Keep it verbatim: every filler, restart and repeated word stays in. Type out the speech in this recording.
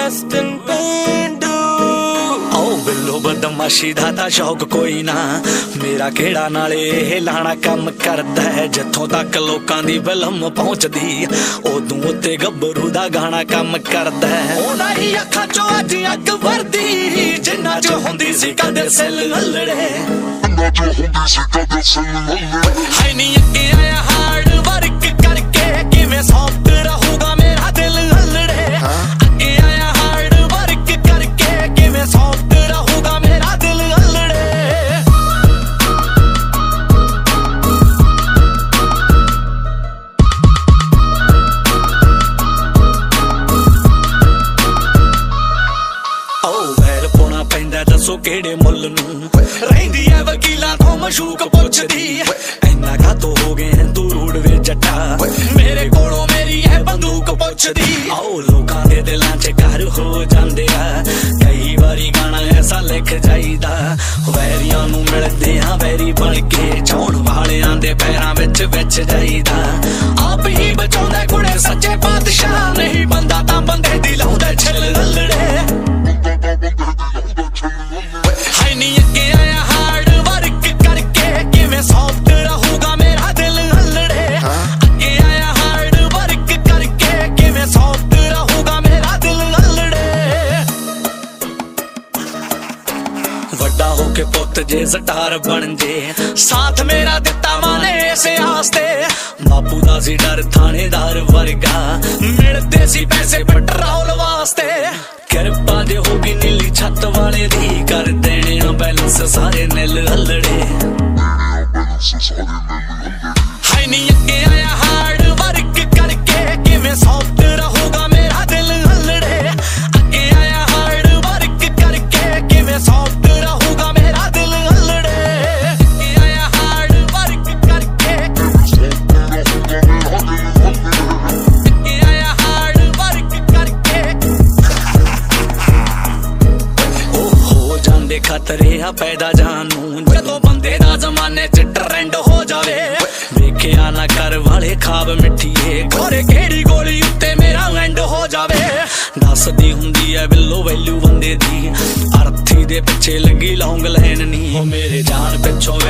western पेंडू आओ बिल्लो बदमाशी दा तां शौक कोई ना मेरा केड़ा नाले ਇਹ ਲਾਣਾ ਕੰਮ ਕਰਦਾ ਹੈ ਜਿੱਥੋਂ ਤੱਕ ਲੋਕਾਂ ਦੀ ਫਿਲਮ ਪਹੁੰਚਦੀ ਉਦੋਂ ਉੱਤੇ ਗੱਭਰੂ ਦਾ ਗਾਣਾ ਕੰਮ ਕਰਦਾ ਹੈ ਉਹਨਾਂ ਹੀ ਅੱਖਾਂ ਚੋਂ ਅੱਜ ਅੱਗ ਵਰਦੀ ਜਿੰਨਾ ਚ ਹੁੰਦੀ ਸੀ ਕਦੇ ਸੈੱਲ ਲੱਲੜੇ ਜਿੰਨਾ ਚ ਹੁੰਦੀ ਸੀ ਕਦੇ ਸੈੱਲ ਲੱਲੜੇ ਹਾਈ ਨੀ ਅੱਗੇ ਆਇਆ ਹਾਰਡ ਵਰਕ ਕਰਕੇ ਕਿਵੇਂ ਸੌਫਟ ਰਹੂਗਾ ਮੇਰਾ ਦਿਲ ਲੱਲੜੇ ਅੱਗੇ ਆਇਆ ਹਾਰਡ ਵਰਕ ਕਰਕੇ ਕਿਵੇਂ ਸੌਫਟ ਰਹੂਗਾ ਮੇਰਾ ਦਿਲ ਲੱਲੜੇ ਦੱਸੋ ਕਿਹੜੇ ਮੁੱਲ ਨੂੰ ਰਹਿੰਦੀ ਐ ਵਕੀਲਾਂ ਤੋਂ ਮਸ਼ੂਕ ਪੁੱਛਦੀ ਐਨਾ ਕਾਤੋਂ ਹੋ ਗਏ ਤੂੰ ਰੂੜ ਵੇ ਜੱਟਾ ਮੇਰੇ ਕੋਲੋਂ ਮੇਰੀ ਐ ਬੰਦੂਕ ਪੁੱਛਦੀ ਆਓ ਲੋਕਾਂ ਦੇ ਦਿਲਾਂ 'ਚ ਘਰ ਹੋ ਜਾਂਦੇ ਆ ਕਈ ਵਾਰੀ ਗਾਣਾ ਐਸਾ ਲਿਖ ਜਾਈਦਾ ਵੈਰੀਆਂ ਨੂੰ ਮਿਲਦੇ ਆ ਵੈਰੀ ਬਣ ਕੇ ਚਾਉਣ ਵਾਲਿਆਂ ਦੇ ਪੈਰਾਂ ਵਿੱਚ ਵਿੱਚ ਜਾਈਦਾ ਆਪ ਹੀ ਬਚਾਉਂਦਾ ਕੁੜੇ ਸੱਚੇ ਪਾਤਸ਼ਾਹ ਨਹੀਂ ਬੰਦਾ ਤਾਂ ਬੰਦੇ ਦੀ ਲਾਉਂਦਾ ਛਿੱਲ ਲੱਲੜੇ ਹਾਈ ਨੀ ਅੱਗੇ ਆਇਆ ਹਾਰਡ ਵਰਕ ਕਰਕੇ ਕਿਵੇਂ ਸੌਫਟ ਰਹੂਗਾ ਮੇਰਾ ਦਿਲ ਲੱਲੜੇ ਅੱਗੇ ਆਇਆ ਹਾਰਡ ਵਰਕ ਕਰਕੇ ਕਿਵੇਂ ਸੌਫਟ ਰਹੂਗਾ ਮੇਰਾ ਦਿਲ ਲੱਲੜੇ ਵੱਡਾ ਹੋ ਕੇ ਪੁੱਤ ਜੇ ਸਟਾਰ ਬਣ ਜੇ ਸਾਥ ਮੇਰਾ ਦਿੱਤਾ ਮਾਨੇ ਇਸ ਆਸ ਤੇ ਬਾਪੂ ਦਾ ਸੀ ਡਰ ਥਾਣੇਦਾਰ ਵਰਗਾ ਮਿਲਦੇ ਸੀ ਪੈਸੇ ਪੈਟਰੋਲ ਵਾਸਤੇ ਕਿਰਪਾ ਜੇ ਹੋਗੀ ਨੀਲੀ ਛੱਤ ਵਾਲੇ ਦੀ ਕਰ ਦੇਣੇ ਆ ਬੈਲੈਂਸ ਸਾਰੇ ਨਿਲ ਹੱਲੜੇ ਹਾਈ ਨੀ ਅੱਗੇ ਆਇਆ ਹਾਰਡ ਵਰਕ ਕਰਕੇ ਕਿਵੇਂ ਸੌਫਟ ਰਹੂਗਾ ਮੇਰਾ ਦਿਲ ਹੱਲੜੇ ਅੱਗੇ ਆਇਆ ਹਾਰਡ ਵਰਕ ਕਰਕੇ ਕਿਵੇਂ ਸੌਫਟ ਰਹੂਗਾ ਮੇਰਾ ਦਿਲ ਹੱਲੜੇ ਅੱਗੇ ਆਇਆ ਹਾਰਡ ਵਰਕ ਕਰਕੇ ਅੱਗੇ ਆਇਆ ਹਾਰਡ ਵਰਕ ਕਰਕੇ ਜਾਂਦੇ ਖਤਰੇ ਆ ਪੈਦਾ ਜਾਨ ਨੂੰ ਜਦੋਂ ਬੰਦੇ ਦਾ ਜ਼ਮਾਨੇ 'ਚ ਟ੍ਰੈਂਡ ਹੋ ਜਾਵੇ ਵੇਖਿਆ ਨਾ ਕਰ ਵਾਲੇ ਖਾਬ ਮਿੱਠੀਏ ਘੋਰੇ ਕਿਹੜੀ ਗੋਲੀ ਉੱਤੇ ਮੇਰਾ ਐਂਡ ਹੋ ਜਾਵੇ ਦੱਸਦੀ ਹੁੰਦੀ ਐ ਬਿੱਲੋ ਵੈਲਿਊ ਬੰਦੇ ਦੀ ਅਰਥੀ ਦੇ ਪਿੱਛੇ ਲੱਗੀ ਲੌਂਗ ਲਾਈਨ ਨੀ ਉਹ ਮੇਰੇ ਜਾਨ ਪਿੱਛੋਂ